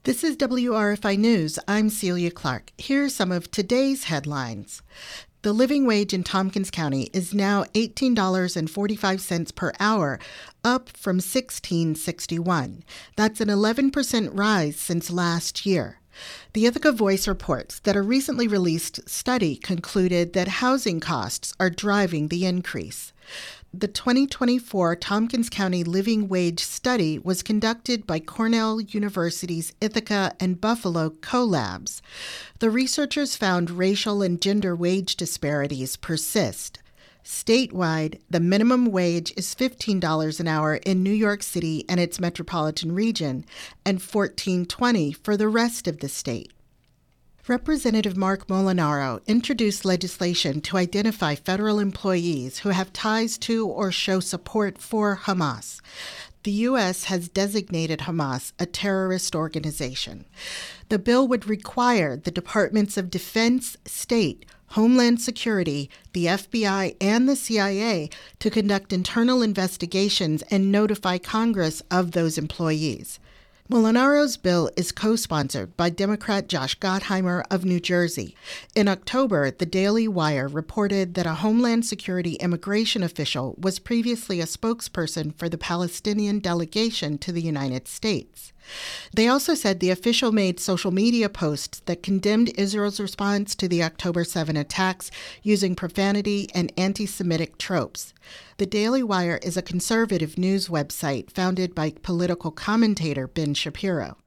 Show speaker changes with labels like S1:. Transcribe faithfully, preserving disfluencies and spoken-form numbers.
S1: This is W R F I News. I'm Celia Clark. Here are some of today's headlines. The living wage in Tompkins County is now eighteen dollars and forty-five cents per hour, up from sixteen dollars and sixty-one cents. That's an eleven percent rise since last year. The Ithaca Voice reports that a recently released study concluded that housing costs are driving the increase. The twenty twenty-four Tompkins County Living Wage Study was conducted by Cornell University's Ithaca and Buffalo CoLabs. The researchers found racial and gender wage disparities persist. Statewide, the minimum wage is fifteen dollars an hour in New York City and its metropolitan region, and fourteen dollars and twenty cents for the rest of the state. Representative Mark Molinaro introduced legislation to identify federal employees who have ties to or show support for Hamas. The U S has designated Hamas a terrorist organization. The bill would require the Departments of Defense, State, Homeland Security, the F B I, and the C I A to conduct internal investigations and notify Congress of those employees. Molinaro's bill is co-sponsored by Democrat Josh Gottheimer of New Jersey. In October, the Daily Wire reported that a Homeland Security immigration official was previously a spokesperson for the Palestinian delegation to the United States. They also said the official made social media posts that condemned Israel's response to the October seventh attacks using profanity and anti-Semitic tropes. The Daily Wire is a conservative news website founded by political commentator Ben Shapiro.